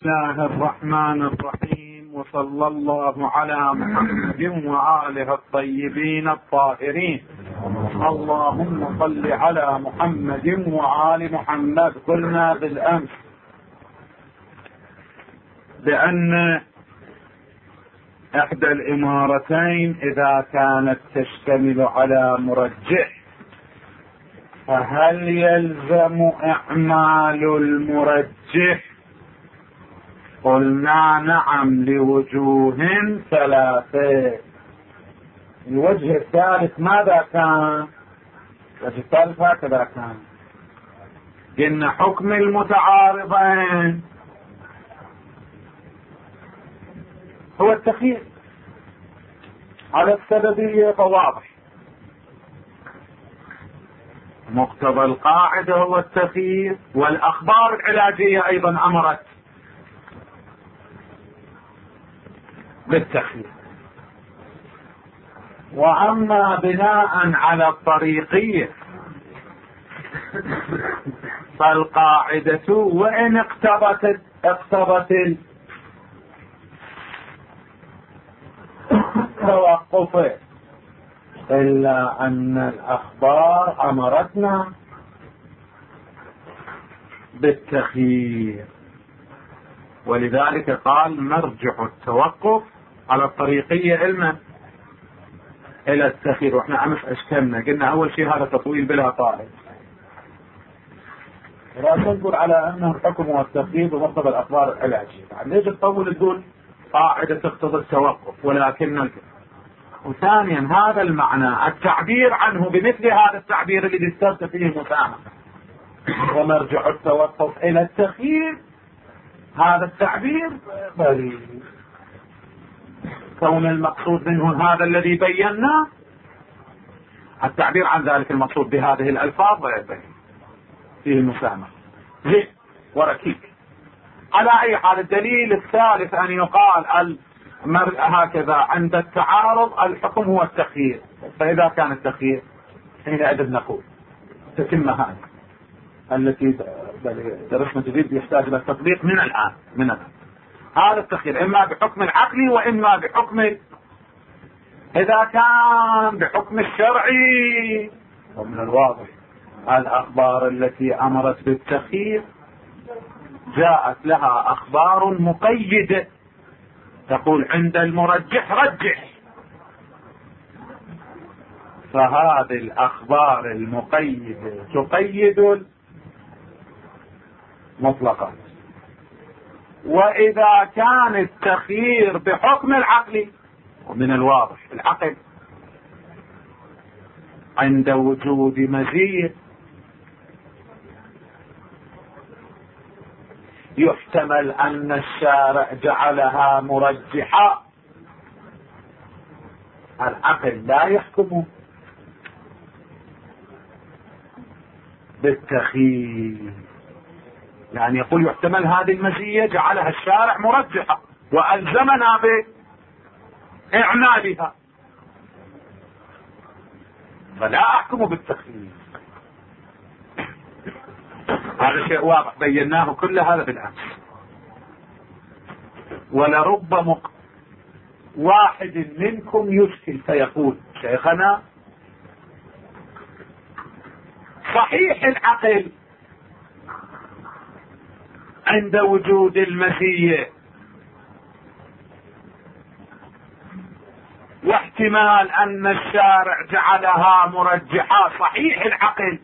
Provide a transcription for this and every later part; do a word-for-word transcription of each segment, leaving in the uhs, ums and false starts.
بسم الله الرحمن الرحيم، وصلى الله على محمد وآله الطيبين الطاهرين. اللهم صل على محمد وآل محمد. قلنا بالأمس بأن إحدى الإمارتين إذا كانت تشتمل على مرجح فهل يلزم إعمال المرجح؟ قلنا نعم لوجوه ثلاثة. الوجه الثالث ماذا كان؟ الوجه الثالث هكذا كان، قلنا حكم المتعارضين هو التخيير على السببية، فواضح مقتضى القاعدة هو التخيير، والأخبار العلاجية أيضا أمرت بالتخيير. وأما بناء على الطريقية فالقاعدة وإن اقتضت اقتضت التوقف إلا أن الأخبار أمرتنا بالتخيير، ولذلك قال مرجع التوقف على الطريقية علما إلى التخيير. وإحنا أمس أشكلنا قلنا أول شيء هذا تطويل بلا طائل، لا تنظر على أنه الحكم والتخيير ومقتضى الأخبار العلاجية. ليش تطول تقول قاعدة تقتضي التوقف ولكن الكلام. وثانيا هذا المعنى التعبير عنه بمثل هذا التعبير الذي استرت فيه المسامحة ومرجع التوقف إلى التخيير، هذا التعبير بريء. كون المقصود منه هذا الذي بيناه، التعبير عن ذلك المقصود بهذه الألفاظ بريء فيه المسامحة زين وركيك. على أي حال الدليل الثالث أن يقال هكذا عند التعارض الحكم هو التخيير، فإذا كان التخيير حينئذ نقول تتم هذه التي درسنا جديد يحتاج إلى التطبيق من الآن من الآن. هذا التخيير إما بحكم العقلي وإما بحكم، إذا كان بحكم الشرعي ومن الواضح الأخبار التي أمرت بالتخيير جاءت لها أخبار مقيدة تقول عند المرجح رجح، فهذه الأخبار المقيدة تقيد المطلقات. وإذا كان التخيير بحكم العقل ومن الواضح العقل عند وجود مزيد يحتمل أن الشارع جعلها مرجحة، العقل لا يحكم بالتخيير، يعني يقول يحتمل هذه المزية جعلها الشارع مرجحة وألزمنا بإعمالها، فلا أحكم بالتخيير. هذا شيء واضح بيناه كل هذا بالأمس. ولرب مق... واحد منكم يشكل فيقول شيخنا صحيح العقل عند وجود المزية واحتمال أن الشارع جعلها مرجحة، صحيح العقل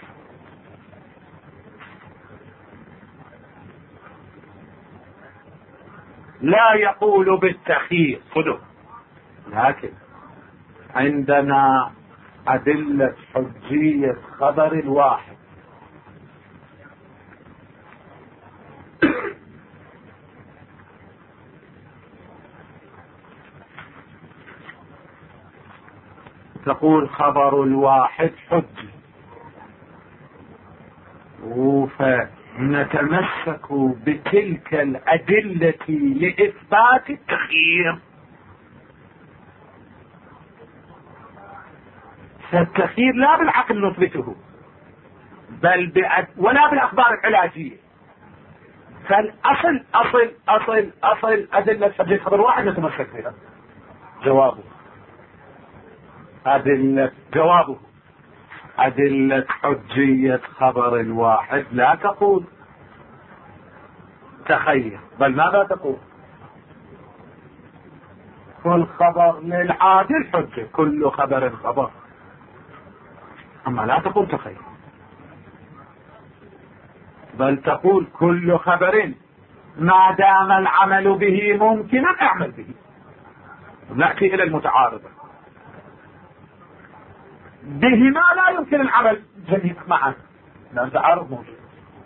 لا يقول بالتخيير خذوا، لكن عندنا أدلة حجية خبر الواحد تقول خبر الواحد حجة، فنتمسك بتلك الأدلة لإثبات التخيير. فالتخيير لا بالعقل نثبته بل بأد... ولا بالأخبار العلاجية، فالأصل أصل أصل أصل أدلة حجية خبر واحد نتمسك بها. جوابه أدلة جوابه أدلة حجية خبر الواحد لا تقول تخيل، بل ماذا تقول؟ كل خبر للعادل حجة، كل خبر خبر، أما لا تقول تخيل، بل تقول كل خبر ما دام العمل به ممكنا اعمل به. نأتي إلى المتعارضة، بهما لا يمكن العمل جميعا معا، لأن تعارض موجود.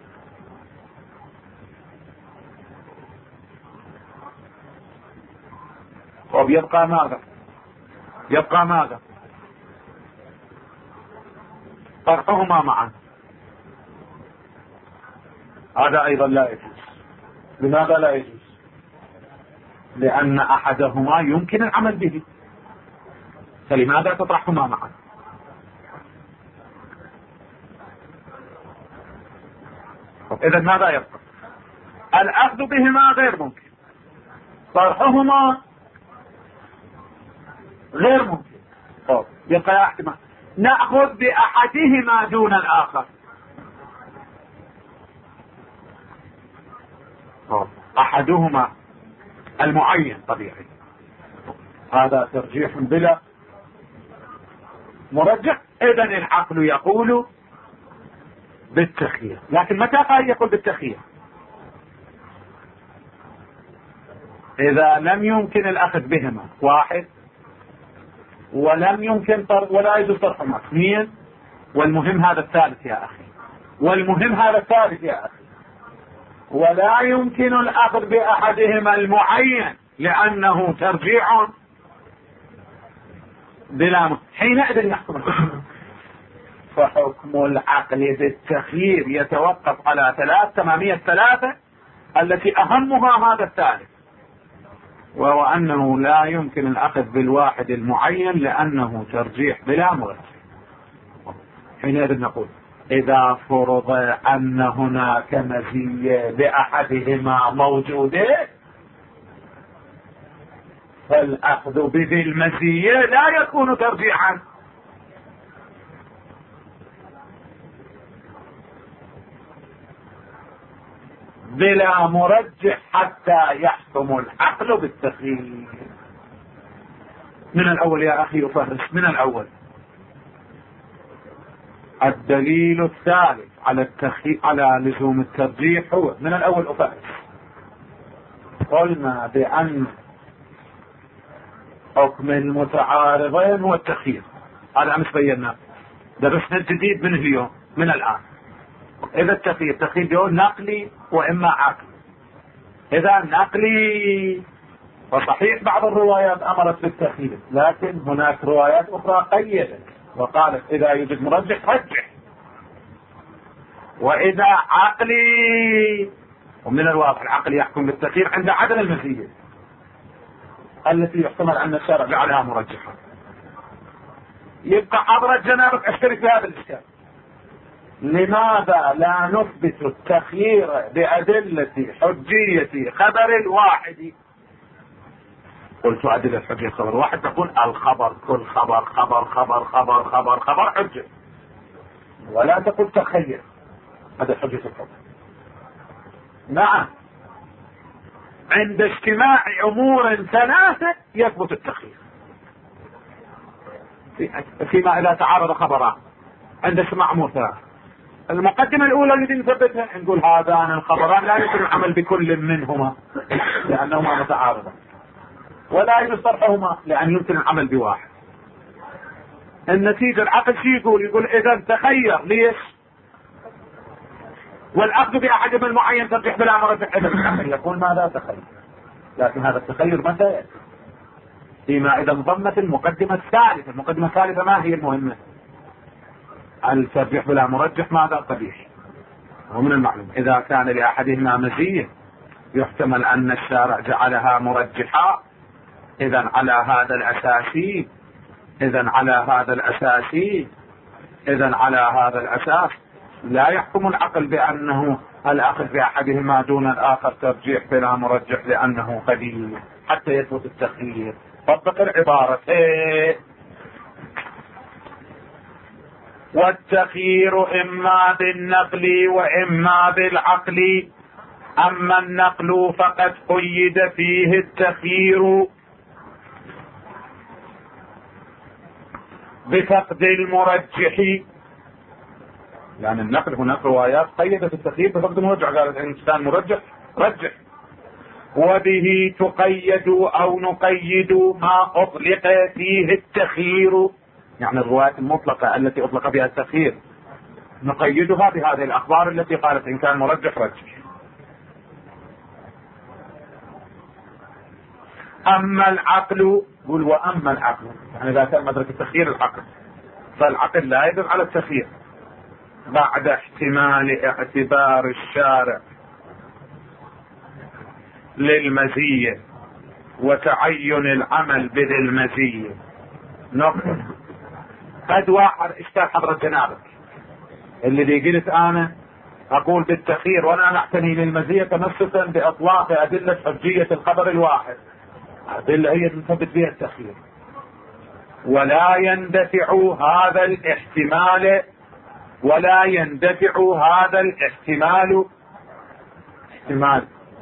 طب يبقى ماذا؟ يبقى ماذا؟ طرحهما معا، هذا أيضا لا يجوز. لماذا لا يجوز؟ لأن أحدهما يمكن العمل به، فلماذا تطرحهما معا؟ إذا ماذا يبقى؟ الأخذ بهما غير ممكن، طرحهما غير ممكن. طب يبقى احتمال نأخذ بأحدهما دون الآخر. طب أحدهما المعين طبيعي، هذا ترجيح بلا مرجح. إذن العقل يقول بالتخيير، لكن متى قال يقول بالتخيير؟ إذا لم يمكن الأخذ بهما واحد، ولم يمكن طرح ولا يجوز طرحهما اثنين، والمهم هذا الثالث يا أخي، والمهم هذا الثالث يا أخي، ولا يمكن الأخذ بأحدهما المعين لأنه ترجيع بلا م... حينئذ يحكم. فحكم العقل بالتخيير يتوقف على ثلاث تمامية ثلاثة التي أهمها هذا الثالث، وهو أنه لا يمكن الأخذ بالواحد المعين لأنه ترجيح بلا مرجح. حينئذ نقول إذا فرض أن هناك مزية لأحدهما موجودة، فالأخذ بذي المزية لا يكون ترجيحا، بلا مرجح حتى يحكم العقل بالتخيير. من الأول يا أخي أفرس، من الأول الدليل الثالث على التخيير على لزوم الترجيح هو من الأول أفرس. قلنا بأن حكم المتعارضين هو التخيير، هذا أمس بينا، درسنا الجديد من اليوم من الآن. إذا التخيير تخيير يقول نقلي وإما عقلي. إذا نقلي وصحيح بعض الروايات أمرت بالتخيير، لكن هناك روايات أخرى قيدت وقالت إذا يوجد مرجح رجح. وإذا عقلي، ومن الواضح العقل يحكم بالتخيير عند عدم المزية التي يحتمل أن الشارع جعلها مرجحة. يبقى حضرة جنابك أشترك في هذا الإشكال. لماذا لا نثبت التخيير بأدلة حجية خبر الواحد؟ قلت أدلة حجية خبر واحد تقول الخبر كل خبر خبر خبر خبر خبر خبر حجة، ولا تقول تخيير. هذا حجية الخبر. نعم، عند اجتماع أمور ثلاثة يثبت التخيير، فيما إذا تعارض خبران عند اجتماع أمور ثلاثة. المقدمة الأولى التي نثبتها نقول هذان الخبران لا يمكن العمل بكل منهما لأنهما متعارضان، ولا يجوز طرحهما لأن يمكن العمل بواحد. النتيجة العقل شو يقول؟ يقول إذا تخير. ليش؟ والأخذ بأحدهما المعين ترجح بلا مرجح. يقول ماذا تخير؟ لكن هذا التخير متى يأتي؟ فيما إذا انضمت المقدمة الثالثة. المقدمة الثالثة ما هي المهمة؟ الترجيح بلا مرجح ماذا قبيح. ومن المعلوم إذا كان لأحدهما مزية يحتمل أن الشارع جعلها مرجحة، إذن على هذا الأساسي إذن على هذا الأساسي إذن على هذا الأساس لا يحكم العقل بأنه الأخذ بأحدهما دون الآخر ترجيح بلا مرجح لأنه قليل حتى يثبت التخيير. طبق العبارة ايه. والتخيير إما بالنقل وإما بالعقل، أما النقل فقد قيد فيه التخيير بفقد المرجح. يعني النقل هناك روايات قيدت التخيير بفقد المرجح، قالت الإنسان مرجح رجح. وبه تقيد أو نقيد ما أطلق فيه التخيير، يعني الروايات المطلقة التي أطلق بها التخيير نقيدها بهذه الأخبار التي قالت إن كان مرجح رجح. أما العقل، قل وأما العقل، يعني إذا كان مدرك التخيير العقل، فالعقل لا يدل على التخيير بعد احتمال اعتبار الشارع للمزية وتعين العمل بذي المزية. نقطة. قد واحد اشتاق حضرة جنابك اللي قلت انا اقول بالتخيير وانا نعتني للمزية تمسكا باطلاق ادلة حجية الخبر الواحد، ادلة هي تثبت بها التخيير، ولا يندفع هذا الاحتمال ولا يندفع هذا الاحتمال احتمال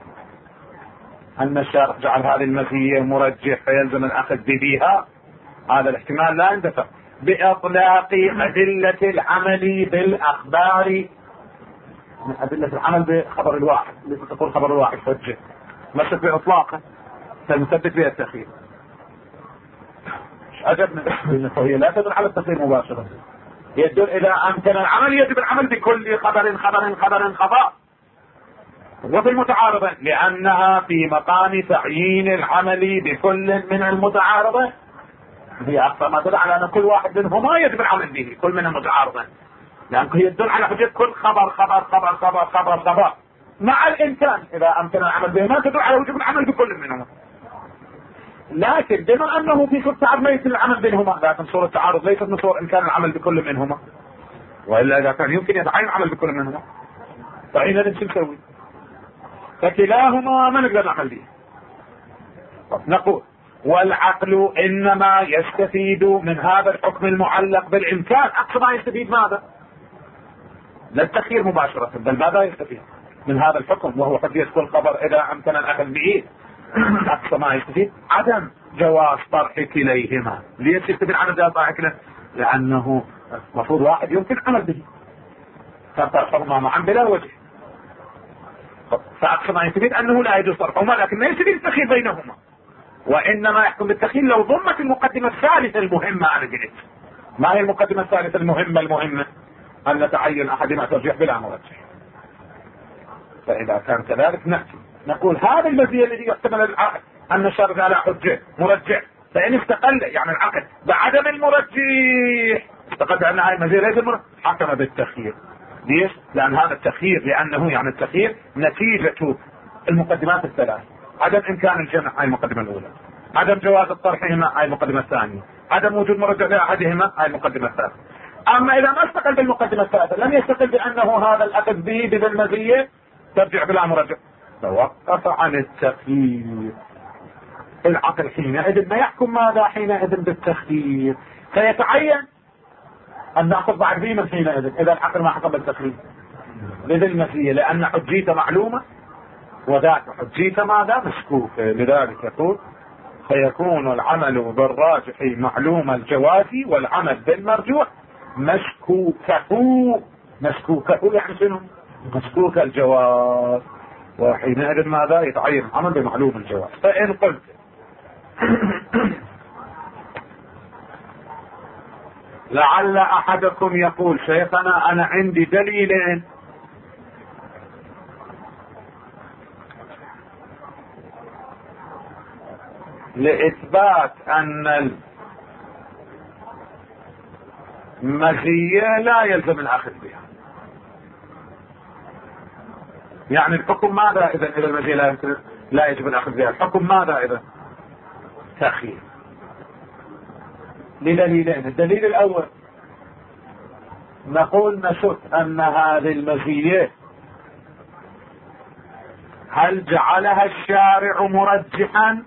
ان الشارع جعل هذه المزية مرجح فيلزم الاخذ بها، هذا الاحتمال لا يندفع باطلاق ادلة العمل بالاخبار، من ادلة العمل بخبر الواحد اللي تقول خبر الواحد حجة مسك باطلاقه فنثبت بها التخيير. ايش عجبنا هي لا تدل على التخيير مباشرة، يدل اذا امكن العمل يجب العمل بكل خبر خبر خبر خبر. وفي المتعارضة لانها في مقام تعيين العمل بكل من المتعارضة، هي اكثر ما تدل على ان كل واحد منهما يجب العمل به كل من المتعارضة، لأنه هي تدل على حجة كل خبر خبر خبر خبر خبر خبر مع الإمكان إذا أمكن العمل به، ما تدل على وجوب العمل بكل منهما. لكن بما أنه في صورة تعارض ليس العمل بينهما، لكن صورة تعارض ليست من صور إمكان العمل بكل منهما، وإلا إذا كان يمكن يتعين العمل بكل منهما فعين نمشي نسوي، فكلاهما ما نقدر نعمل به. نقول والعقل إنما يستفيد من هذا الحكم المعلق بالإمكان أقصى ما يستفيد ماذا؟ لا التخيير مباشرة، بل ماذا يستفيد من هذا الحكم وهو قد يكون الخبر إذا أمكن الأخذ به؟ أقصى ما يستفيد عدم جواز طرح كليهما. ليش يستفيد عن جواز طرح كليهما؟ لأنه مفروض واحد يمكن عمل به فطرحهما معا بلا وجه، فأقصى ما يستفيد أنه لا يجوز طرحهما، لكن ما يستفيد التخيير بينهما، وإنما يحكم بالتخيير لو ضمت المقدمة الثالثة المهمة. أنا قلت ما هي المقدمة الثالثة المهمة؟ المهمة أن نتعين أحدنا ترجيح بلا مرجح. فإذا كان كذلك نأتي نقول هذا المزية الذي يحتمل العقل أن الشرط على حجة مرجح، فإن استقل يعني العقل بعدم المرجح استقل بأن هذه المزية ليس المرجح حكم بالتخيير. ليش؟ لأن هذا التخيير لأنه يعني التخيير نتيجة المقدمات الثلاث: عدم إمكان الجمع هاي المقدمة الأولى، عدم جواز الطرحهما هاي المقدمة الثانية، عدم وجود مرجح لأحدهما هاي المقدمة الثالثة. أما إذا ما استقل بالمقدمة الثالثة لم يستقل بأنه هذا الأخذ به بذا المزية ترجع بلا مرجح، توقف عن التخيير. العقل حينئذ ما يحكم ماذا؟ حينئذ بالتخيير، فيتعين أن نأخذ بعد ذي من حينئذ إذا العقل ما حكم بالتخيير بذا المزية، لأن حجيته معلومة وذاك حجيته ماذا؟ مشكوكة. لذلك يقول فيكون العمل بالراجح معلوم الجواز والعمل بالمرجوح مشكوكه. مشكوكه يعني شنو؟ مشكوك الجواز، وحينئذ ماذا؟ يتعين العمل بمعلوم الجواز. فإن قلت لعل أحدكم يقول شيخنا أنا عندي دليلين لإثبات أن المزية لا يلزم الأخذ بها. يعني الحكم ماذا إذا إذا المزية لا يمكن لا يجب الأخذ بها؟ الحكم ماذا إذا؟ تخيير لدليلين. الدليل الأول نقول نشك أن هذه المزية هل جعلها الشارع مرجحا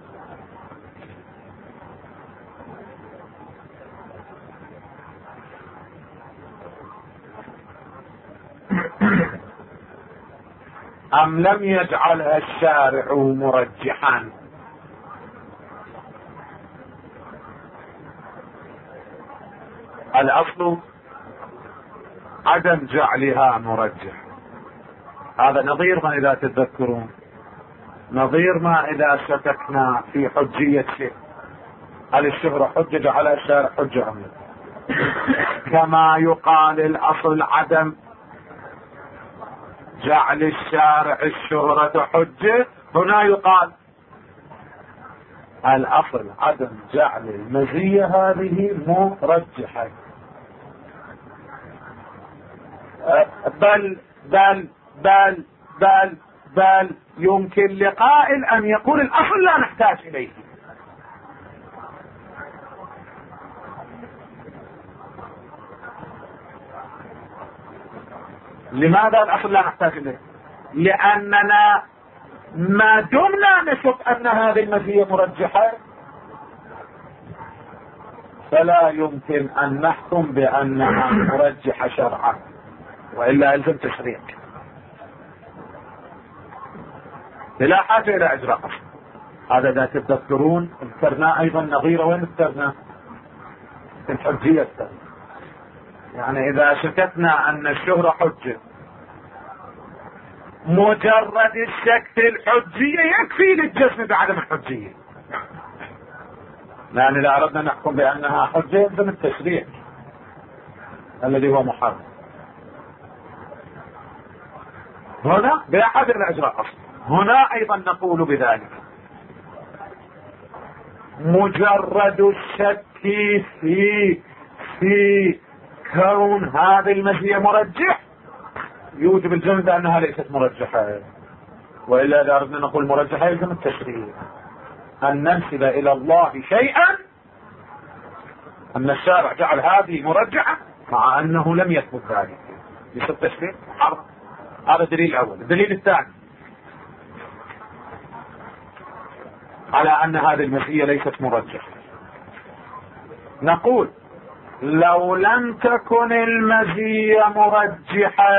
أم لم يجعلها الشارع مرجحا؟ الأصل عدم جعلها مرجح. هذا نظير ما إذا تتذكرون، نظير ما إذا شككنا في حجية شيء، هل الشهرة حجة جعلها الشارع حجة أم لا؟ كما يقال الأصل عدم جعل الشارع الشهرة حجة، هنا يقال الأصل عدم جعل المزية هذه مرجحة. بل بل بل بل بل يمكن لقائل أن يقول الأصل لا نحتاج إليه. لماذا الأصل لا نحتاج إليه؟ لأننا ما دمنا نشك أن هذه المزية مرجحة فلا يمكن أن نحكم بأنها مرجحة شرعا، وإلا يلزم تشريع، بلا حاجة إلى إجراء أصل. هذا إذا تتذكرون ذكرنا أيضا نظيرة. وين ذكرنا؟ في الحجية. يعني إذا شككنا أن الشهرة حجة، مجرد الشك في الحجية يكفي للجزم بعدم الحجية، لأن إذا أردنا نحكم بأنها حجة يلزم التشريع الذي هو محرم. هنا بلا حاجة إلى إجراء أصل. هنا أيضا نقول بذلك مجرد الشك في في كون هذه المزية مرجح يوجب الجزم بأنها ليست مرجحة، وإلا إذا أردنا نقول مرجحة يلزم التشريع أن ننسب إلى الله شيئا أن الشارع جعل هذه مرجحة مع أنه لم يثبت ذلك، يصير تشريع حرام. هذا الدليل الأول. الدليل الثاني على أن هذه المزية ليست مرجحة، نقول لو لم تكن المزية مرجحة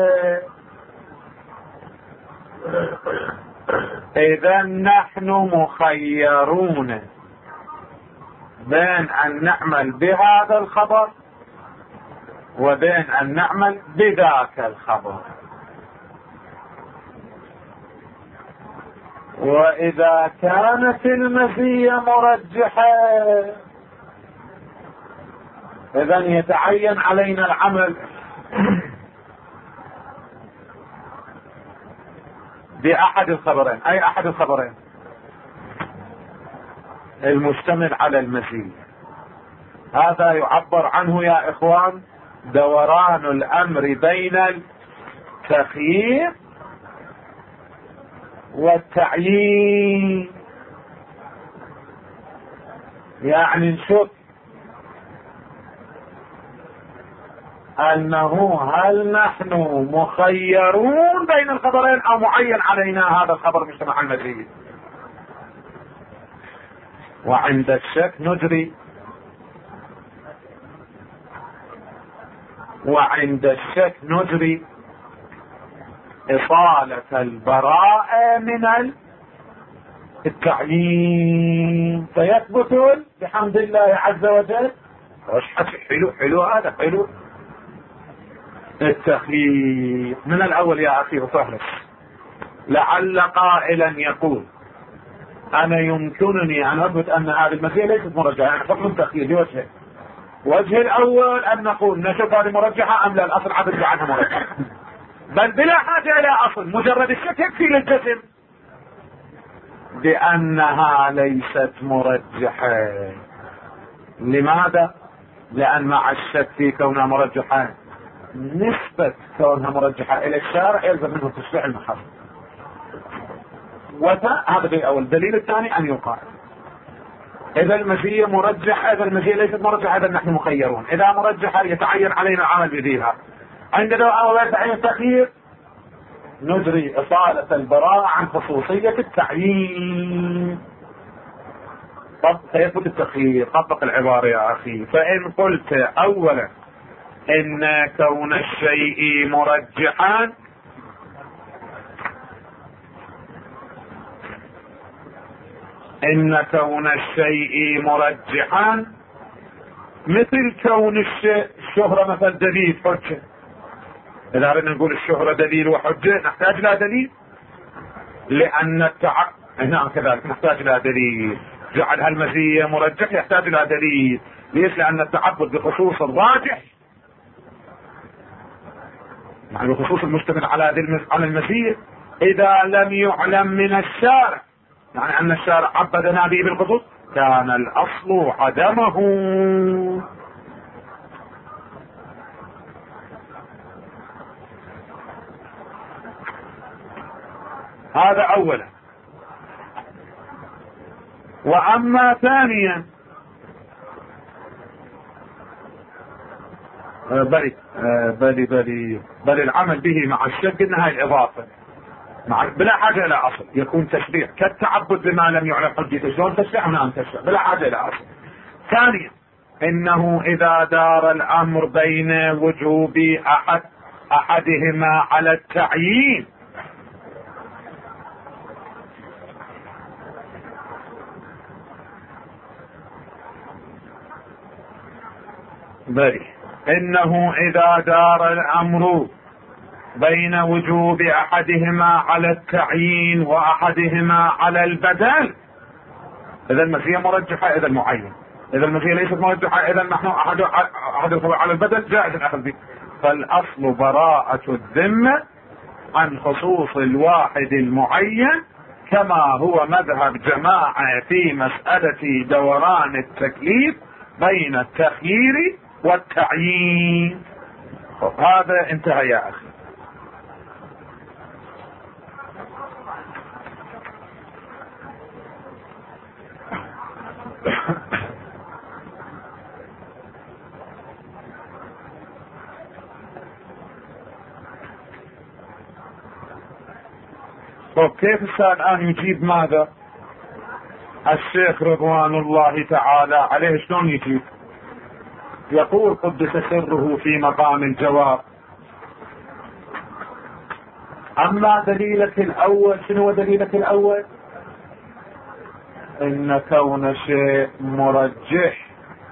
إذا نحن مخيرون بين أن نعمل بهذا الخبر وبين أن نعمل بذاك الخبر. وإذا كانت المزية مرجحة إذن يتعين علينا العمل بأحد الخبرين. أي أحد الخبرين؟ المشتمل على المزية. هذا يعبر عنه يا إخوان دوران الأمر بين التخيير والتعيين. يعني نشوف أنه هل نحن مخيرون بين الخبرين أو معين علينا هذا الخبر مجتمع على المزية. وعند الشك نجري وعند الشك نجري إصالة البراءة من التعيين فيثبت بحمد الله عز وجل. حلو حلو هذا حلو التخيير من الأول يا أخي وفهرس. لعل قائلا يقول أنا يمكنني أن أثبت أن هذه المزية ليست مرجحة، يعني حكم التخيير بوجهين. وجه الأول أن نقول نشوف هذه مرجحة أم لا، الأصل عدد عنها مرجحة، بل بلا حاجة إلى أصل، مجرد الشك يكفي للجزم بأنها ليست مرجحة. لماذا؟ لأن مع الشك في كونها مرجحة نسبة كونها مرجحة إلى الشارع يلزم منه تشريع المحرم. هذا الدليل الأول. الدليل الثاني أن يقال إذا المزية مرجحة، إذا المزية ليست مرجحة إذا نحن مخيرون، إذا مرجحة يتعين علينا العمل بذيها. عندنا أولا يتعين التخيير نجري إصالة البراءة عن خصوصية التعيين. طب سيثبت التخيير، طبق العبارة يا أخي. فإن قلت أولا إن كون الشيء مرجحا إن كون الشيء مرجحا مثل كون الشهرة مثل دليل حجة. إذا أردنا نقول الشهرة دليل وحجة نحتاج لها دليل، لأن التع... نعم كذلك نحتاج لها دليل. جعل هالمزية مرجح يحتاج لها دليل. ليش؟ لأن التعبد بخصوص الراجح يعني بخصوص المشتمل على على المزية إذا لم يعلم من الشارع، يعني أن الشارع عبدنا به بالخصوص، كان الأصل عدمه. هذا أولا. وأما ثانيا بل بل بل بل العمل به مع الشك انها الاضافه مع بلا حاجه الى اصل، يكون تشريع كالتعبد بما لم يعلم حجته. شلون تشريع؟ نعم تشريع بلا حاجه الى اصل. ثانيا انه اذا دار الامر بين وجوب احد احدهما على التعيين بل انه اذا دار الامر بين وجوب احدهما على التعيين واحدهما على البدل، اذا المزية مرجحة اذا المعين، اذا المزية ليست مرجحة اذا نحن احد احد الفروع على البدل جائز الاخذ به. فالاصل براءة الذمة عن خصوص الواحد المعين، كما هو مذهب جماعة في مسألة دوران التكليف بين التخيير والتعيين. هذا انتهى يا اخي. طب كيف الآن يجيب ماذا الشيخ رضوان الله تعالى عليه؟ شلون يجيب؟ يقول قدس سره في مقام الجواب: اما دليلك الاول، شنو دليلك الاول؟ ان كون شيء مرجح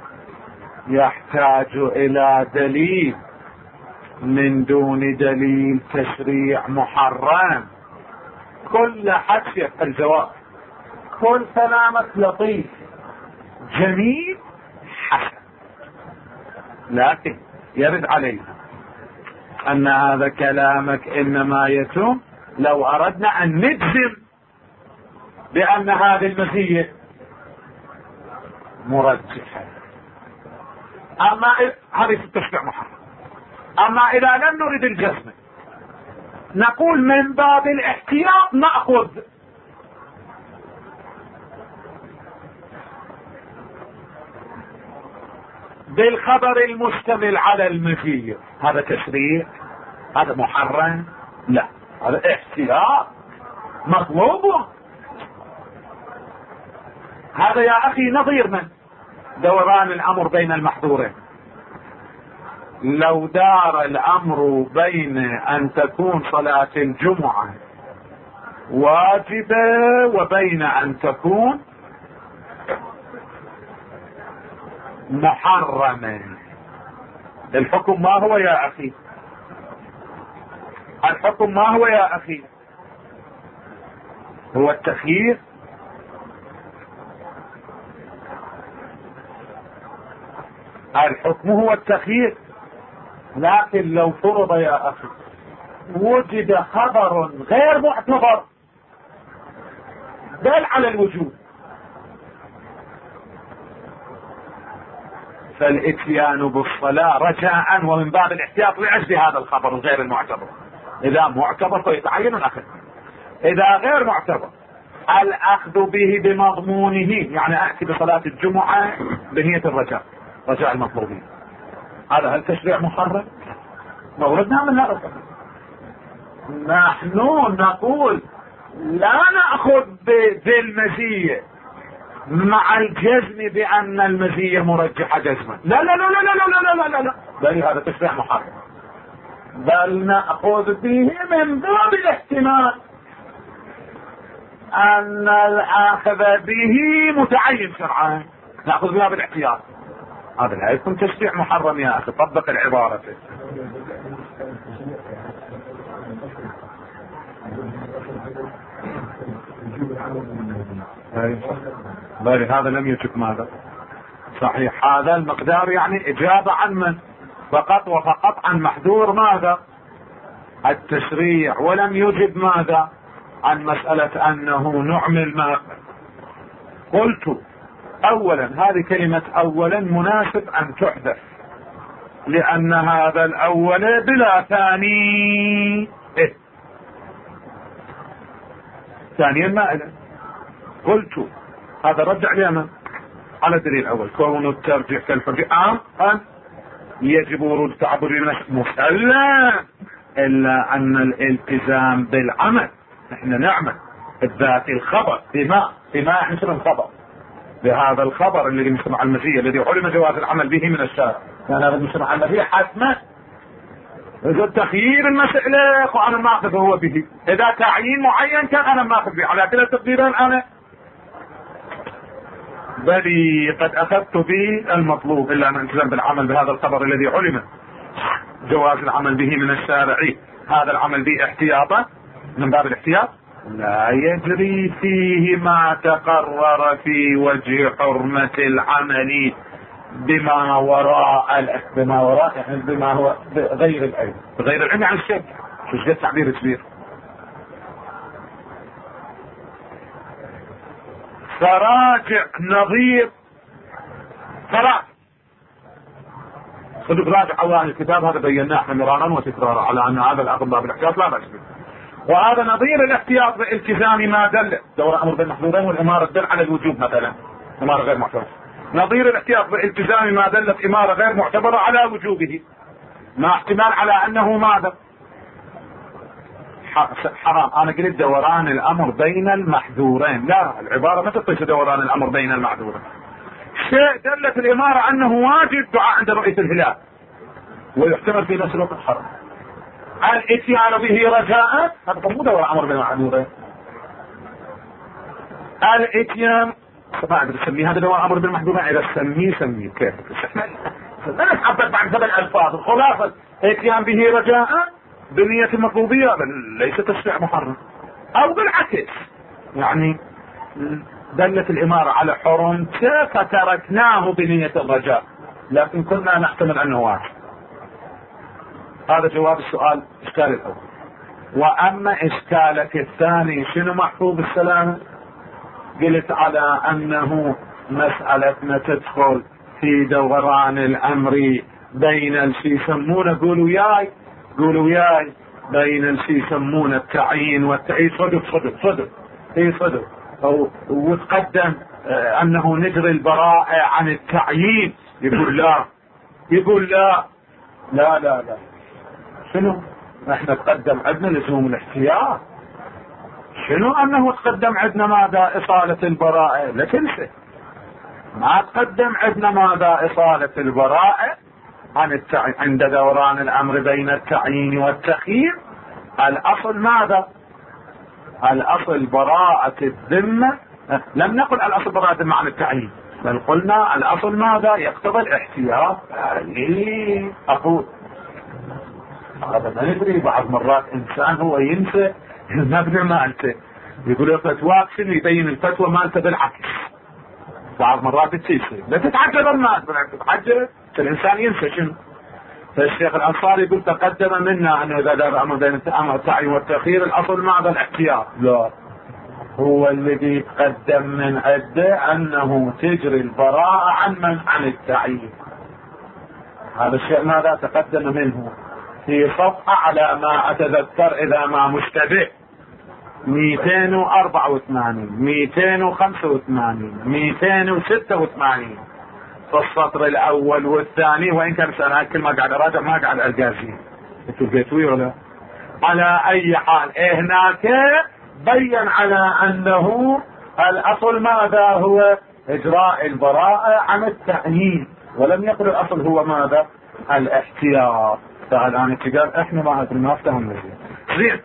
يحتاج الى دليل من دون دليل تشريع محرم. كل حكي الجواب، كل كلامك لطيف جميل حسن، لكن يرد علينا ان هذا كلامك انما يتم لو اردنا ان نجزم بان هذه المزية مرجحة. اما هذه في التشريع محرم. اما اذا لم نريد الجزم نقول من باب الاحتياط نأخذ بالخبر المشتمل على المزية. هذا تشريع؟ هذا محرم؟ لا، هذا احتياط مطلوب. هذا يا اخي نظير من دوران الامر بين المحظورين. لو دار الامر بين ان تكون صلاة الجمعة واجبة وبين ان تكون محرمة، الحكم ما هو يا اخي؟ الحكم ما هو يا اخي؟ هو التخيير. الحكم هو التخيير. لكن لو فرض يا اخي وجد خبر غير معتبر دل على الوجوب، فالاتيان بالصلاة رجاء ومن باب الاحتياط لأجل هذا الخبر الغير المعتبر. اذا معتبر فيتعين الاخذ، اذا غير معتبر الأخذ به بمضمونه، يعني أأتي بصلاة الجمعة بنية الرجاء، رجاء المطلوبين، هذا هل تشريع محرم؟ موردنا من هذا. نحن نقول لا نأخذ بذي المزية مع الجزم بأن المزية مرجحة جزما، لا لا لا لا لا لا لا لا لا، بل هذا تشريع محرم، بل نأخذ به من باب الاحتمال أن الأخذ به متعين شرعا، نأخذ بها بالاحتياط. هذا لا يكون تشريع محرم يا أخي، طبق العبارة فيه. بل هذا لم يجب ماذا؟ صحيح، هذا المقدار يعني إجابة عن من؟ فقط وفقط عن محذور ماذا؟ التشريع، ولم يجب ماذا؟ عن مسألة أنه نعمل ما قلت. أولا هذه كلمة أولا مناسب أن تحدث، لأن هذا الأول بلا ثاني. إيه؟ ثانيا ما إله. قلت هذا رجع لنا على الدليل الأول، كون الترجيح كالحجة آه آه يجب ورود تعبد مسلم، إلا أن الالتزام بالعمل، نحن نعمل الذات الخبر بما بما يحسن الخبر بهذا الخبر الذي يسمى المزية الذي علم جواز العمل به من الشارع، يعني هذا يسمى المزية حتما. إذا تخيير المسألة وأنا ماخذ هو به، إذا تعيين معين كان أنا ماخذ به على كلا تقديرين، أنا بل قد أخذت به المطلوب، إلا أن التزام بالعمل بهذا الخبر الذي علم جواز العمل به من الشارع، هذا العمل به احتياطا من باب الاحتياط، لا يجري فيه ما تقرر في وجه حرمة العمل بما وراء بما وراء يعني بما هو غير العلم، غير العلم عن الشك، شو جد تعبير كبير. فراجع نظير ثلاث صدق راجع الله الكتاب، هذا بيناه احنا مرارا وتكرارا على ان هذا الاخذ باب الاحتياط لا بأس به، وهذا نظير الاحتياط بالتزام ما دل دور امر بالمحظورين والاماره تدل على الوجوب، مثلا اماره غير معتبره، نظير الاحتياط بالتزام ما دلت اماره غير معتبره على وجوبه، مع احتمال على انه ماذا حرام. انا قلت دوران الامر بين المحذورين، لا العباره ما تطيش دوران الامر بين المحذورين، شيء دلت الاماره انه واجب دعاء عند رؤيه الهلال ويحتمل في نفس الوقت الحرام، الاتيان به رجاء هذا مو دوران امر بين المحذورين، الاتيان ما ادري اسميه هذا دوران امر بالمحذورين، اذا سميه سميه كيف لا نتعبد بعد سبع الفاظ، الخلاصه اتيان به رجاء بنية المطلوبية بل ليس تشريع محرم، او بالعكس يعني دلت الامارة على حرمته فتركناه بنية الرجاء، لكن كنا نحتمل انه واجب. هذا جواب السؤال اشكال الاول. واما اشكالك الثاني شنو محفوظ السلامة؟ قلت على انه مسألتنا تدخل في دوران الامر بين الشي يسمونه قولوا وياي قولوا وياي بين الشي يسمونه التعيين والتعيين، صدق صدق صدق اي صدق، او وتقدم اه انه نجري البراءة عن التعيين، يقول لا يقول لا لا لا لا شنو احنا تقدم عندنا لزوم الاحتياط، شنو انه تقدم عندنا ماذا اصالة البراءة، لا تنسى ما تقدم عندنا ماذا اصالة البراءة عن التعيين عند دوران الامر بين التعيين والتخيير. الاصل ماذا؟ الاصل براءة الذمة، لم نقل الاصل براءة الذمة عن التعيين، بل قلنا الاصل ماذا؟ يقتضي الاحتياط. ايه اقول هذا ما ندري، بعض مرات انسان هو ينسى المبنى مالته، يقول فتواك شنو يبين الفتوى مالته بالعكس، بعض مرات تصير لا تتعجب الناس تتعجب الانسان ينسى شنو. فالشيخ الانصاري يقول تقدم منا انه اذا دار امر بين التعيين والتاخير الاصل ماذا؟ الاحتياط، لا هو الذي تقدم من عده انه تجري البراءة عن من عن التعيين، هذا الشيء ماذا تقدم منه في صفحة على ما اتذكر اذا ما مشتبه، مئتين وأربعة وثمانين، مئتين وخمسة وثمانين، مئتين وستة وثمانين في السطر الاول والثاني. وان كان انا كل ما قاعد اراجع ما قاعد القى انتوا لقيتوه ولا؟ على اي حال هناك بين على انه الاصل ماذا هو؟ اجراء البراءة عن التأنيب، ولم يقل الاصل هو ماذا؟ الاحتياط. فالان قال احنا ما ادري ما افتهمنا زين.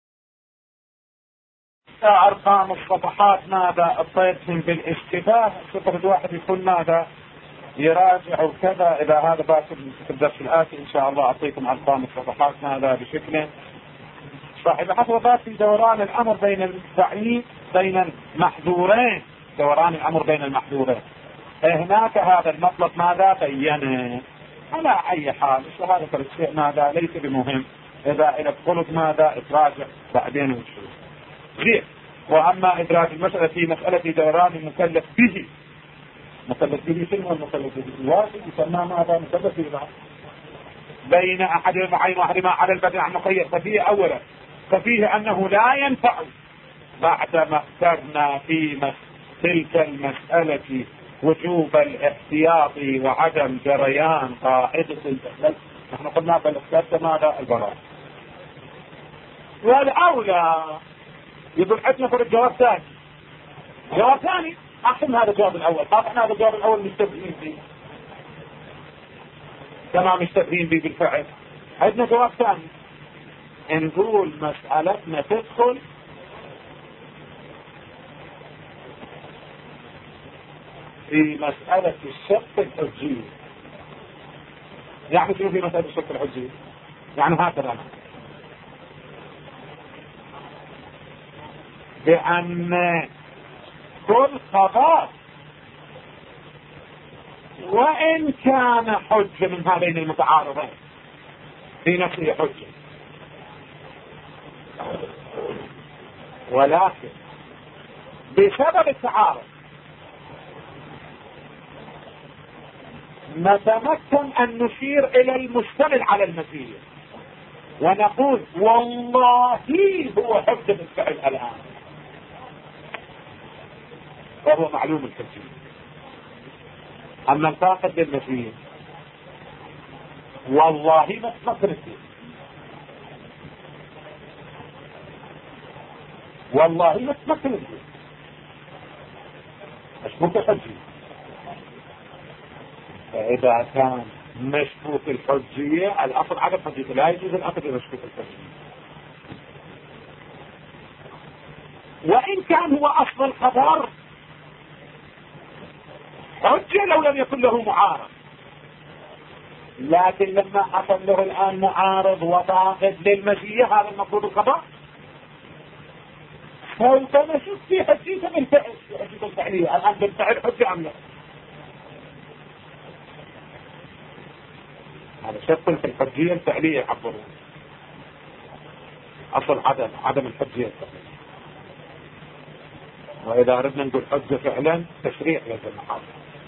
ارقام الصفحات ماذا؟ اعطيتهم بالاشتباه. سطر الواحد يكون ماذا؟ يراجع وكذا. اذا هذا باكر في الدرس الاتي ان شاء الله اعطيكم ارقام الصفحات ماذا بشكل صحيح. حسب في دوران الامر بين التعيين بين المحظورين، دوران الامر بين المحظورين هناك هذا المطلب ماذا؟ بينه. على اي حال هذا الشيء ماذا؟ ليس بمهم. اذا الى الطلب ماذا؟ تراجع بعدين ونشوف. زين. واما ادراك المسألة في مسألة دوران المكلف به، مكلف به شنو المكلف به؟ الواجب يسمى ماذا؟ مكلف به بين احد المعين واحدهما على البدء عن مقيد. ففيه اولا ففيه انه لا ينفع بعدما اخترنا في تلك المسألة وجوب الاحتياط وعدم جريان قاعدة البلد. نحن قلنا بل اخترت ماذا؟ البراءة. والاولى يقول عندنا فرق جواب ثاني. جواب ثاني احسن هذا الجواب الاول. طبعا هذا الجواب الاول مشتبهين به كما مشتبهين به بالفعل. عندنا جواب ثاني نقول مسألتنا تدخل في مسألة الشق الحجي. يعني شنو في مسألة الشق الحجي؟ يعني هكذا بأن كل خبر وإن كان حجة من هذين المتعارضين في نفسه حجة، ولكن بسبب التعارض نتمكن أن نشير إلى المشتمل على المزية ونقول والله هو حجة بالفعل الآن، وهو معلوم الحجة. أما الفاقد بالمزية والله ما تفكر فيه، والله ما تفكر فيه مشكوك الحجية. فإذا كان مشكوك الحجية الأصل عدم حجية، لا يجوز الأخذ بمشكوك الحجية. وإن كان هو أصل الخبر حجة لو لم يكن له معارض، لكن لما حصل له الآن معارض وفاقد للمزية هذا المفروض الخبر سوف نشوف في حجية بالفعل، في حجية الفعلية الآن بالفعل حجة أم لا. هذا شق في الحجية الفعلية يعبرون أصل عدم عدم الحجية الفعلية. وإذا أردنا نقول حجة فعلا تشريع لازم نحاول.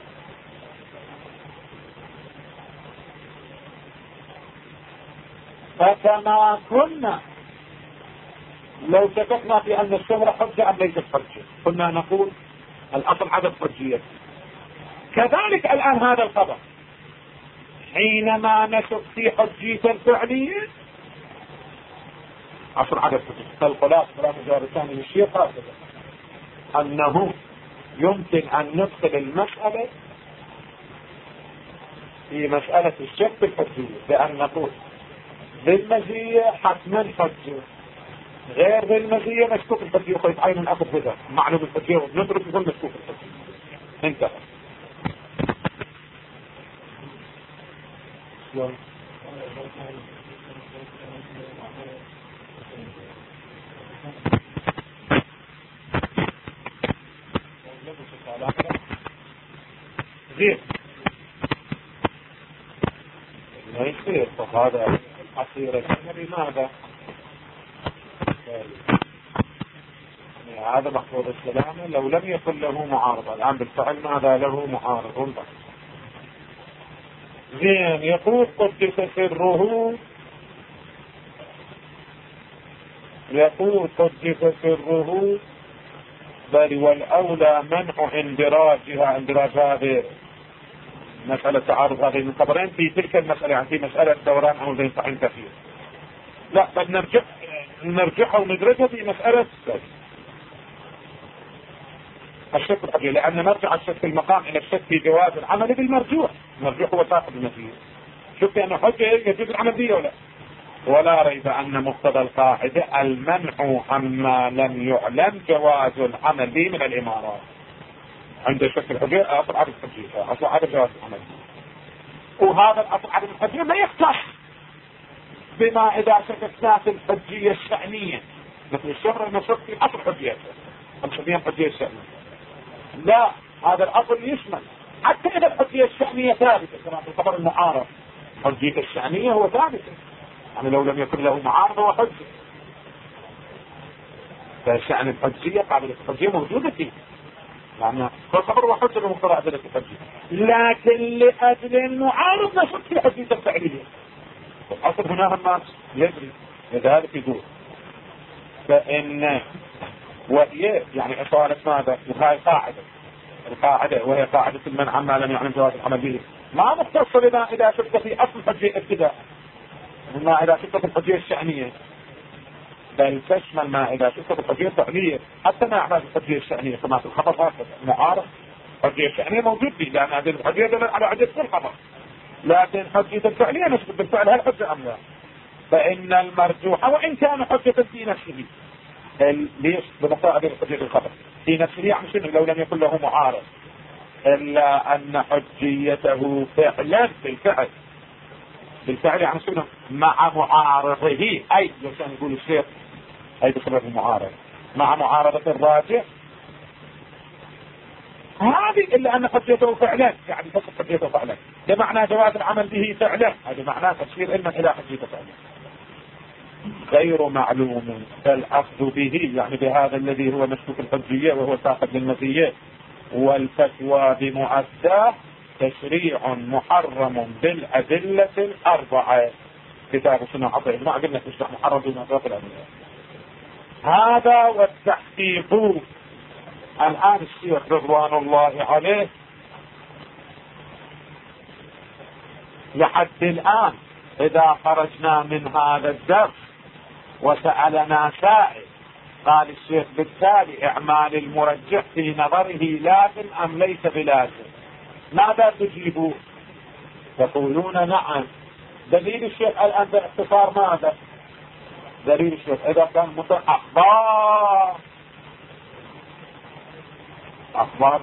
فكما كنا لو شككنا في أن الشهرة حجة أم ليست حجة كنا نقول الأصل عدم حجية. كذلك الآن هذا الخبر حينما نشك في حجية الفعلية أصل عدم حجية. فالخلاص خلاص الجواب الثاني من الشيء هكذا أنه يمكن أن ندخل المسألة في مسألة الشك في الحجية بأن نقول بالمزية حتما حجة، غير بالمزية مشكوك الحجية وخيط عين الأخذ بذا معلوم الحجية ونترك يكون مشكوك الحجية. انتهى. زين ما يصير. فهذا الحصير الأمري ماذا؟ هذا محفوظ السلامة لو لم يكن له معارضة. الآن بالفعل ماذا له معارض. زين. يقول قدس سره يقول حجة سره بل والأولى منع اندراجها، اندراج هذه مسألة تعارض هذه الخبرين في تلك المسألة، يعني في مسألة دوران أو بين صحيح كثير. لا بل نرجع نرجعها وندرجها في مسألة الشك الحقيقي، لأن نرجع الشك في المقام إلى الشك في جواز العمل بالمرجوح. المرجوح هو ساقط النتيجة. شوف أنه حجة يجوز العمل به ولا ولا ريب أن مقتضى القاعدة المنع عما لم يعلم جواز العمل به من الإمارات. عند الشك الحجة أصل عدم الحجية، أصل عدم جواز العمل به، وهذا الأصل عدم الحجية ما يختص بما إذا شككنا في الحجية الشأنية مثل الشهر المشك في أصل حجيته نسميها الحجية الشأنية. لا، هذا الأصل يشمل حتى إذا الحجية الشأنية ثابتة كما في الخبر المعارض. الحجية الشأنية هو ثابتة، يعني لو لم يكن له معارضة وحجة فشأن الحجية قابلة الحجية موجودة فيه، لأن كل خبر وحجة بمقتضى أدلة الحجية، لكن لأجل المعارض نشك في الحجية الفعلية. الأصل هنا الناس يدري، لذلك يقول فإن وهي يعني إصالة ماذا؟ وهي قاعدة القاعدة وهي قاعدة المنع عما لم يعلم جواز العمل به، ما مختص بما إذا شك في أصل الحجية ابتداء، ما إذا شك في الحجية الشأنية، بل تشمل ما إذا شك في الحجية الفعلية حتى ما يحتاج الحجية الشأنية كما في الخبر هكذا معارض. الحجية الشأنية موجود فيه لأن هذه الحجية دلت على عدة في الخبر، لكن الحجية الفعلية نثبت بالفعل هل حجة أم لا؟ فإن المرجوح وإن كان حجة في نفسه، ليش بمقاعد الحجية الخبر في نفسه يعني شنو لو لم يكن له معارض، إلا أن حجيته فعلا بالفعل بالفعل يعني شنو مع معارضه، أي لسان يقول الشيخ أي بسبب المعارض مع معارضة الراجح هذه، إلا أن حجيته فعلا يعني فقط حجيته فعلا، ده معنى جواز العمل به فعلا، هذا معناه تفسير علما إلى حجيته فعلا غير معلوم فالأخذ به يعني بهذا الذي هو مشكوك الحجية وهو ساقط للمزية، والفتوى بمؤداه تشريع محرم بالأدلة الأربعة. كتاب سنة عطيه ما قلنا تشريع محرم بالأدلة الأربعة هذا. والتحقيق الآن الشيخ رضوان الله عليه لحد الآن إذا خرجنا من هذا الدرس وسألنا سائل قال الشيخ بالتالي إعمال المرجح في نظره لازم أم ليس بلازم، ماذا تجيبون؟ تقولون نعم. دليل الشيخ الآن باختصار ماذا؟ دليل الشيخ إذا كان متأخبار أخبار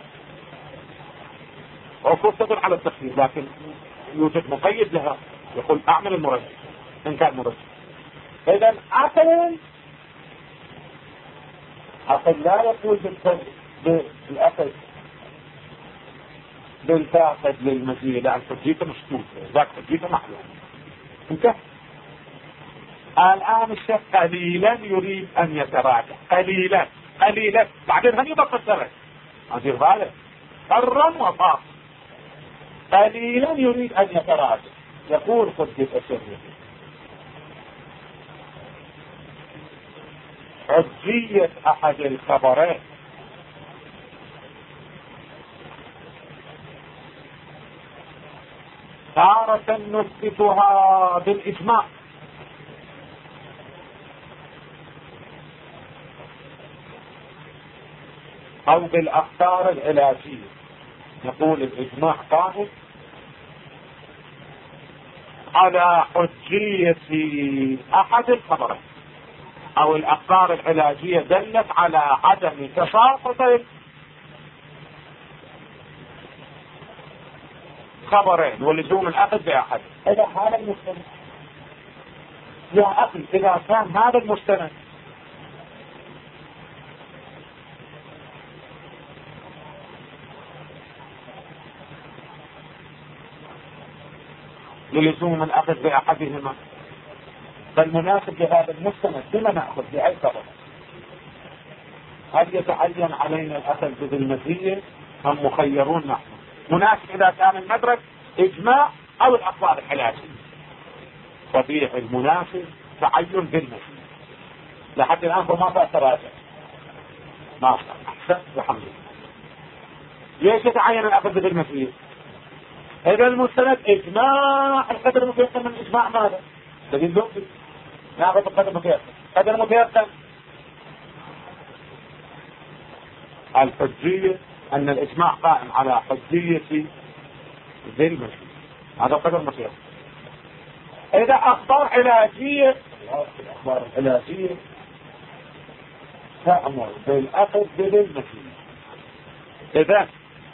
عقوب تدل على التخفيف، لكن يوجد مقيد لها يقول أعمل المرجح إن كان مرجح. إذا عقل عقل لا يقول بالأخذ بالفاقد للمزيد لأن حجيته مشكوك ذاك حجيته معلوم انت. الآن الشيخ قليلا يريد أن يتراجع قليلا قليلا بعدين هم يبقى السرع هذه الغالة قرم وفاق قليلا يريد أن يتراجع. يقول حجة السرية حجية أحد الخبرين تارة نثبتها بالإجماع أو بالأخطار العلاجية. نقول الإجماع قائم على حجية أحد الخبرين أو الأخطار العلاجية دلت على عدم تساقط خبرين ولزوم الأخذ بأحد. إذا هذا المستند يا أخي إذا كان هذا المستند للزوم الأخذ بأحدهما فالمناسب لهذا المستند بما نأخذ بأي سبب؟ هل يتعين علينا الأخذ بالمزية أم مخيرون نحن؟ مناسب إذا كان المدرك إجماع أو الأخبار الحلاشية. طبيعي المناسب تعين بالمزية لحد الآن ما فات تراجع. ما أحسن الحمد لله. ليش يتعين الأخذ بالمزيد؟ إذا المستند إجماع القدر المتيقن من إجماع ماذا؟ دليل لغوي. ناخذ القدر المتيقن. القدر المتيقن الحجية، أن الإجماع قائم على حجية ذي المزيد، هذا القدر المتيقن. إذا أخبار علاجية، الأخبار العلاجية تأمر بالأخذ بذي المزيد. إذا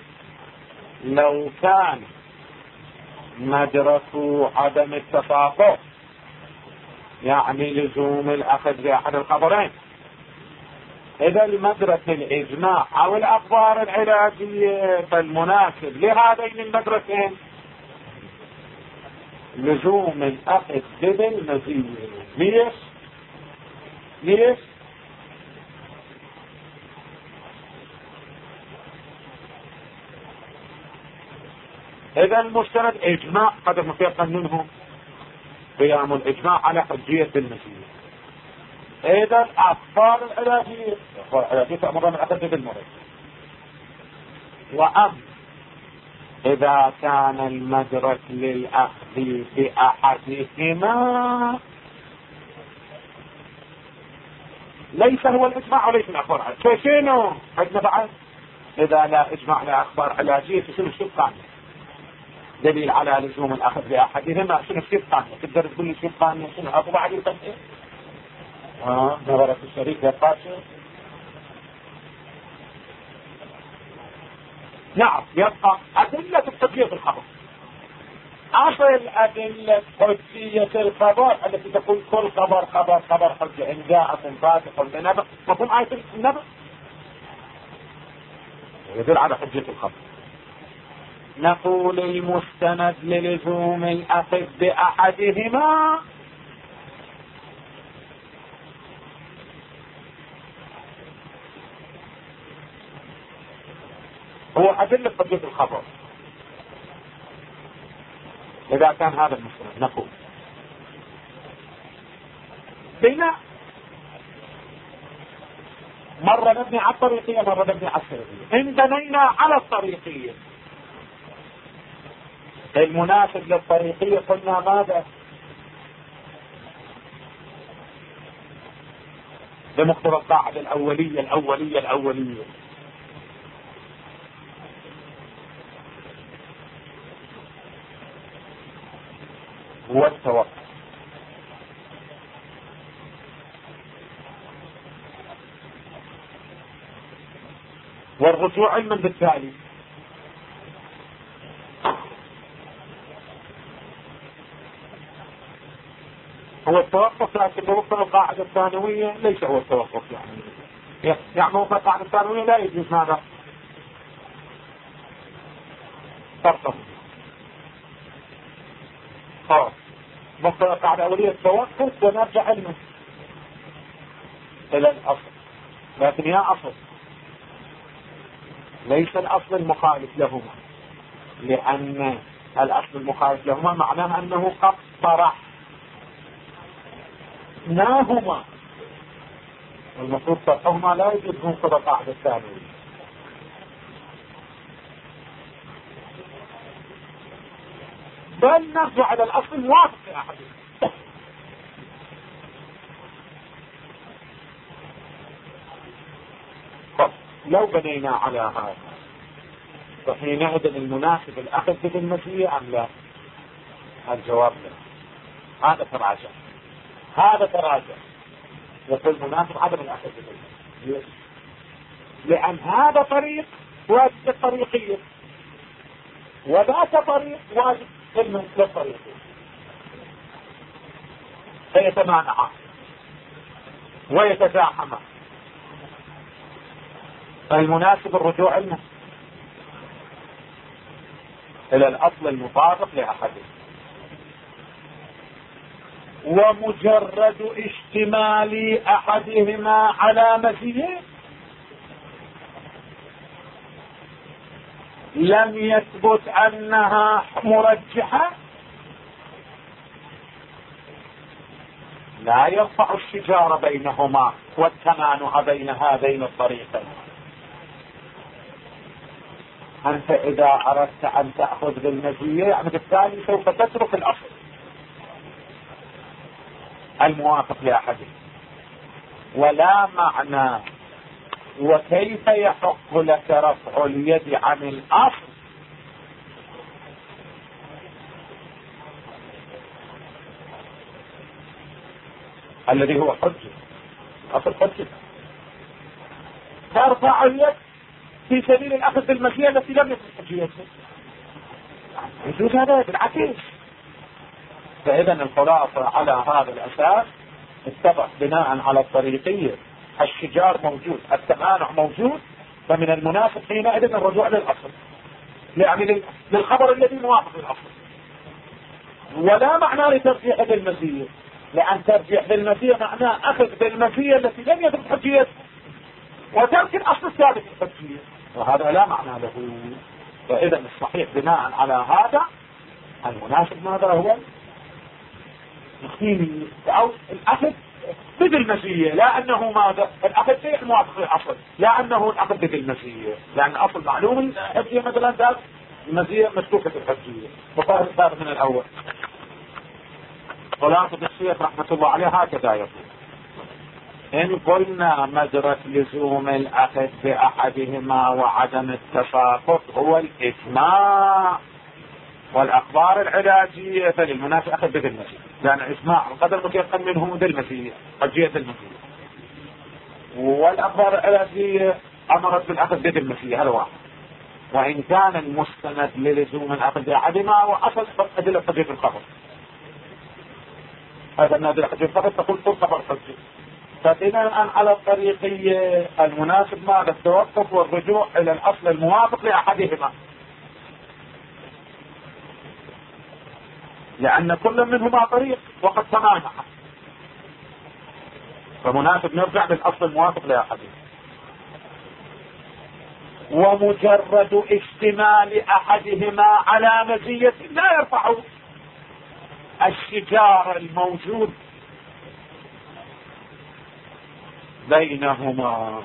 لو كان مدرك عدم التفاقم يعني لزوم الأخذ بأحد الخبرين، إذا المدرك الإجماع أو الأخبار العلاجية، فالمناسب لهذين المدركين لزوم الأخذ بالمزيد. ليش؟ ليش؟ إذا المستند إجماع قدر متيقن منه قيام الإجماع على حجية المزيد. إذا الأخبار العلاجية، الأخبار العلاجية تأمر من الأخذ بالمرض. وأم إذا كان المدرك للأخذ بأحدهما ليس هو الإجماع وليس الأخبار العلاجية، شنو؟ عندنا بعد إذا لا إجماع لأخبار علاجية شنو الشيء الثاني؟ دليل على لزوم الأخذ بأحدهما شنو الشيء الثاني؟ تقدر تقول لي الشيء الثاني شنو؟ أبو بعد يقدم ها نظرة الشريك يقاسم. نعم، يبقى أدلة حجية الخبر. أصل أدلة حجية الخبر التي تقول كل خبر خبر خبر حجة إن جاء صادق بنبأ، مفهوم آية النبأ يدل على حجية الخبر. نقول المستند للزوم الأخذ بأحدهما هو أدلة حجية الخبر. إذا كان هذا المستند نقول بناء مرة نبني على الطريقية مرة نبني على السردية. إن بنينا على الطريقية المناسب للطريقية قلنا ماذا؟ بمقتضى القاعدة الأولية الأولية الأولية هو التوقف. والرجوع علما بالتالي هو التوقف، لكن بمقتضى القاعدة الثانوية ليس هو التوقف. يعني يعني بمقتضى القاعدة الثانوية لا يجوز ماذا؟ ترتب خلاص مقتضى القاعدة الأولية التوقف ونرجع علما إلى الأصل. لكن يا أصل ليس الأصل المخالف لهما، لأن الأصل المخالف لهما معناه أنه قد طرح ناهما، المفروض طرحهما لا يجوز مقتضى القاعدة الثانوية. بل نرجع على الأصل الموافق لأحدهم. لو بنينا على هذا فحينئذ المناسب الأخذ بالمزية أم لا؟ الجواب لا. هذا تراجع، هذا تراجع، وفي المناسب عدم الأخذ بالمزية، لأن هذا طريق واجب الطريقية وذاك طريق واجب للطريقية فيتمانعا ويتزاحما. فالمناسب الرجوع لنا إلى الأصل المطابق لأحدهم. ومجرد اشتمال أحدهما على مزية لم يثبت أنها مرجحة، لا يرفع الشجار بينهما والتمانع بين هذين الطريقين. أنت إذا أردت أن تأخذ بالمزية يعني بالتالي سوف تترك الأصل الموافق لأحده، ولا معنى وكيف يحق لك رفع اليد عن الأصل الذي هو حجة، أصل حجة، ترفع اليد في سبيل الأخذ بالمزية التي لم يكن حجيتها، يجوز هذا بالعكس. فإذا الخلاصة على هذا الأساس اتفق بناء على الطريقية، الشجار موجود، التمانع موجود، فمن المناسب حينئذ الرجوع للأصل، يعني للخبر الذي موافق للأصل، ولا معنى لترجيح بالمزية، لأن ترجيح بالمزية معناه أخذ بالمزية التي لم يكن حجيتها وترك الأصل الثابت الحجية، وهذا لا معنى له. فإذا الصحيح بناء على هذا المناسب ماذا هو؟ أو الأخذ بالمزية، لا أنه ماذا الأخذ شيء موافق للأصل، لا أنه الأخذ بالمزية، لأن الأصل معلوم الحجية مثلا ذات المزية مشكوكة الحجية، وفهم هذا من الأول. خلاصة الشيخ رحمة الله عليه هكذا يقول: إن قلنا مدرك لزوم الأخذ بأحدهما وعدم التساقط هو الإجماع والأخبار العلاجية، فللمناسب أخذ بالمزية، لأن إجماع القدر متيقن منه بالمزية حجية المزية، والأخبار العلاجية أمرت بالأخذ بالمزية، هذا واحد. وإن كان المستند للزوم الأخذ بأحدهما وأصل أدلة حجية الخبر، هذا النادي حجية الخبر تقول كل خبر حجية. فبناء على الطريقية المناسب ماذا؟ التوقف والرجوع إلى الأصل الموافق لأحدهما، لأن كل منهما طريق وقد تمانع، فمناسب نرجع للأصل الموافق لأحدهما. ومجرد اشتمال أحدهما على مزية لا يرفع الشجار الموجود بينهما،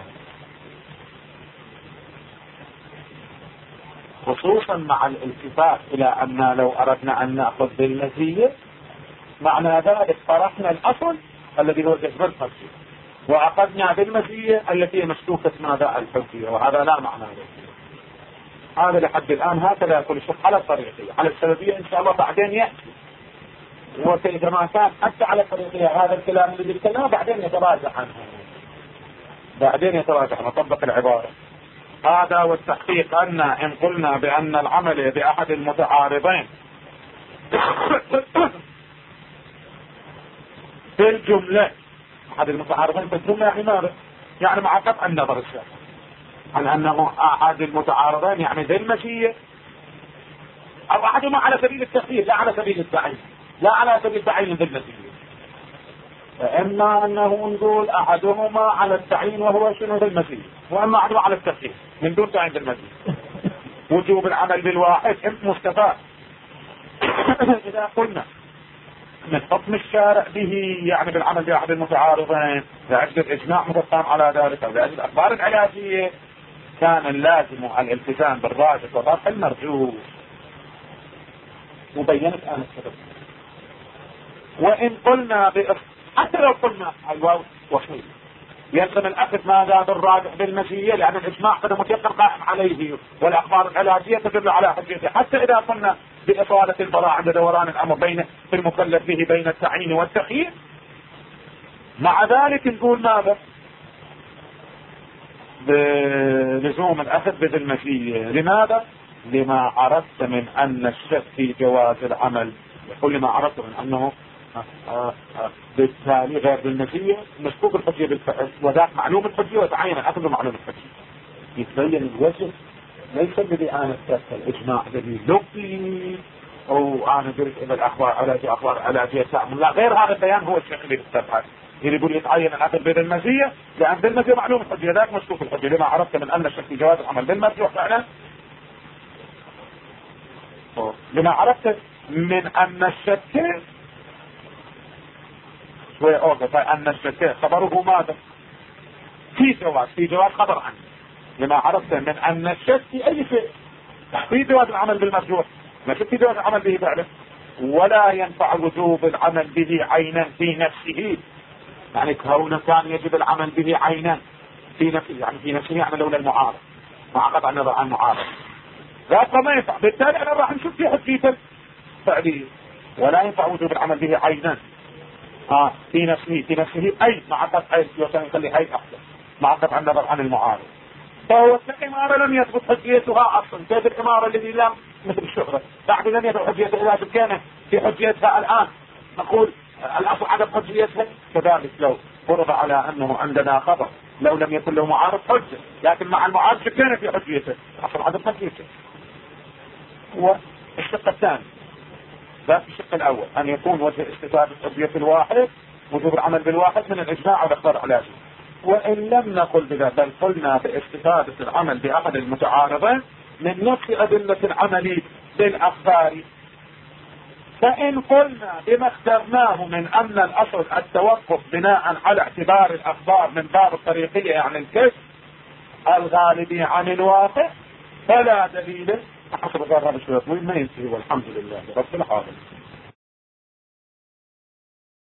خصوصا مع الالتفات إلى أن لو أردنا أن نأخذ بالمزية معنى ذلك طرحنا الأصل الذي هو جذب الحجية وأخذنا بالمزية التي هي مشكوكة ماذا الحجية، وهذا لا معنى له. هذا لحد الآن هكذا يقول الشيخ على الطريقية. على السببية إن شاء الله بعدين يأتي، وكما كان حتى على الطريقية هذا الكلام اللي بيتكلمه بعدين يتراجع عنه، بعدين يتراجع نطبق العبارة. هذا والتحقيق أن إن قلنا بأن العمل بأحد المتعارضين في الجملة، أحد المتعارضين في الجملة يعني ماذا؟ يعني مع قطع النظر الشيخ عن أنه أحد المتعارضين يعني ذي المشية أو أحدهما على سبيل التخفيف لا على سبيل التعيين، لا على سبيل التعيين ذي المشية، فإما أنه نقول أحدهما على التعيين وهو شنو ذي المشية، وإما أحدهما على التخفيف من دون تعيين ذي المشية. وجوب العمل بالواحد انت مستفاد إذا قلنا من حكم الشارع به يعني بالعمل بأحد المتعارضين لأجل الإجماع مقام على ذلك أو لأجل الأخبار العلاجية كان اللازم الالتزام بالراجح وضرح المرجوح، وبينت أنا السبب. وإن قلنا بإخ... حتى لو قلنا الواو وحيد يلزم الأخذ ماذا بالراجح بالمزية، لأن الإجماع قد متيقن قائم عليه والأخبار العلاجية تدل على حجيته، حتى إذا قلنا بإطالة البراء عند دوران الأمر بين في المكلف به بين التعيين والتخيير، مع ذلك نقول ماذا بلزوم الأخذ بالمزية. لماذا؟ لما عرفت من أن الشك في جواز العمل، يقول لما عرفت من أنه آه آه بالتالي غير بالمزية مشكوك الحجية بالفعل، وذاك معلوم الحجية وتعين الأخذ معلوم الحجية. يتبين الوجه ليس الذي أنا استفت الإجماع الذي لقي أو أنا درس إلى الأخبار علاجية أخبار علاجية تعمل، لا، غير هذا البيان هو الشيء اللي بالتبعات اللي يقول يتعين الأخذ بالمزية، لأن بالمزية معلوم الحجية ذاك مشكوك الحجية. لما عرفت من أن الشك في جواز العمل بالمرجوح فعلا، لما عرفت من أن الشك وأوقف أن الشيء خبره ماذا؟ في جواز، في جواز خبر عنه، لما عرفت من أن الشك في أي شيء، في جواز العمل بالمرجوح، ما في جواز العمل به فعلا. ولا ينفع وجوب العمل به عينا في نفسه، يعني كونه كان يجب العمل به عينا في نفسه، يعني في نفسه يعني لولا المعارض، مع قطع النظر عن المعارض ذاك ما ينفع. بالتالي انا راح نشوف في حجيته فعليه. ولا ينفع وجوب العمل به عينا اه في نفسه، في نفسه اي مع قطع يوسف يخلي اي احسن مع قطع النظر عن المعارض. فهو الإمارة لم يثبت حجيتها أصلا، كيف الإمارة الذي لم مثل الشهرة بعد لم يثبت حجيتها إذا كانت في حجيتها الآن نقول الأصل عدم حجيتها. كذلك لو فرض على أنه عندنا خبر لو لم يكن له معارض حجة، لكن مع المعارض كان في حجيته، أصل عدم حجيته. والشق الثاني ذات الشق الأول أن يكون وجه استفادة حجية الواحد وجوب العمل بالواحد من الإجماع والاختار علاجه. وإن لم نقل بذا بل قلنا باستفادة العمل بأحد المتعارضين من نفس أدلة العمل بالأخبار. فإن قلنا بما اخترناه من أن الأصل التوقف بناء على اعتبار الأخبار من باب الطريقية يعني الكشف الغالبي عن الواقع، فلا دليل حسب ظاهر هذا الشيء ما ينتهي، والحمد لله رب العالمين.